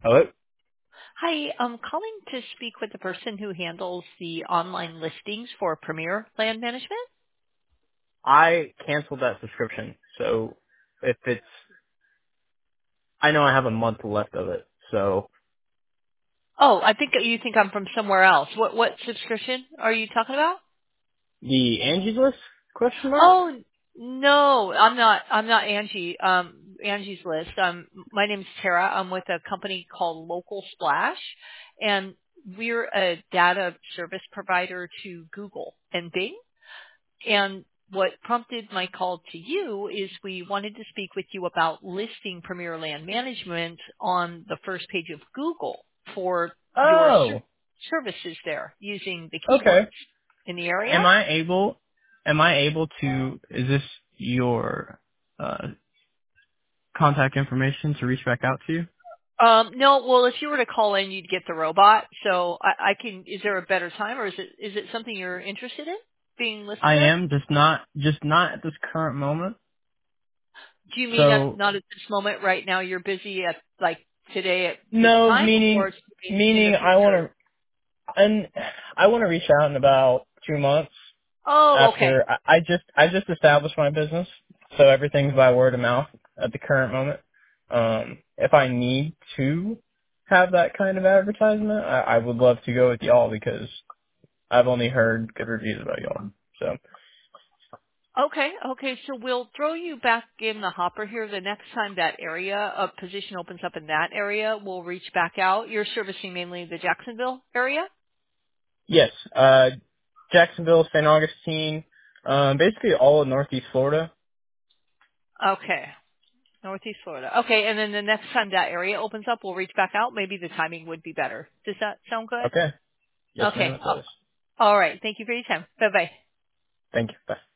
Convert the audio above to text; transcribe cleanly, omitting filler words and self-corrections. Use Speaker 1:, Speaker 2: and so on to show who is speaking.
Speaker 1: Hello?
Speaker 2: Hi, I'm calling to speak with the person who handles the online listings for Premier Land Management.
Speaker 1: I canceled that subscription, so if it's, I know I have a month left of it, so
Speaker 2: Oh, I think you think I'm from somewhere else. What subscription are you talking about?
Speaker 1: the Angie's List, question mark?
Speaker 2: Oh, no, I'm not. I'm not Angie. Angie's List. My name's Tara. I'm with a company called Local Splash, and we're a data service provider to Google and Bing. And what prompted my call to you is we wanted to speak with you about listing Premier Land Management on the first page of Google for your
Speaker 1: Oh,
Speaker 2: services there using the
Speaker 1: okay.
Speaker 2: keywords in the area.
Speaker 1: Am I able to, is this your, contact information to reach back out to you?
Speaker 2: No, well, if you were to call in, you'd get the robot. So I can. Is there a better time, or is it something you're interested in being listed
Speaker 1: I
Speaker 2: there?
Speaker 1: am, just not at this current moment.
Speaker 2: Do you mean
Speaker 1: So,
Speaker 2: not at this moment right now? You're busy at like today at this
Speaker 1: no,
Speaker 2: time, or
Speaker 1: meaning,
Speaker 2: in the
Speaker 1: meaning
Speaker 2: future?
Speaker 1: I want to reach out in about 2 months.
Speaker 2: Oh, okay.
Speaker 1: After I just established my business, so everything's by word of mouth at the current moment. If I need to have that kind of advertisement, I would love to go with y'all because I've only heard good reviews about y'all. So
Speaker 2: Okay. So we'll throw you back in the hopper here. The next time that area, a position opens up in that area, we'll reach back out. You're servicing mainly the Jacksonville area?
Speaker 1: yes, Jacksonville, St. Augustine, basically all of Northeast Florida.
Speaker 2: Okay. Northeast Florida. Okay, and then the next time that area opens up, we'll reach back out. Maybe the timing would be better. Does that sound good?
Speaker 1: Okay, yes, ma'am,
Speaker 2: Okay.
Speaker 1: it does.
Speaker 2: All right. Thank you for your time. Bye-bye.
Speaker 1: Thank you. Bye.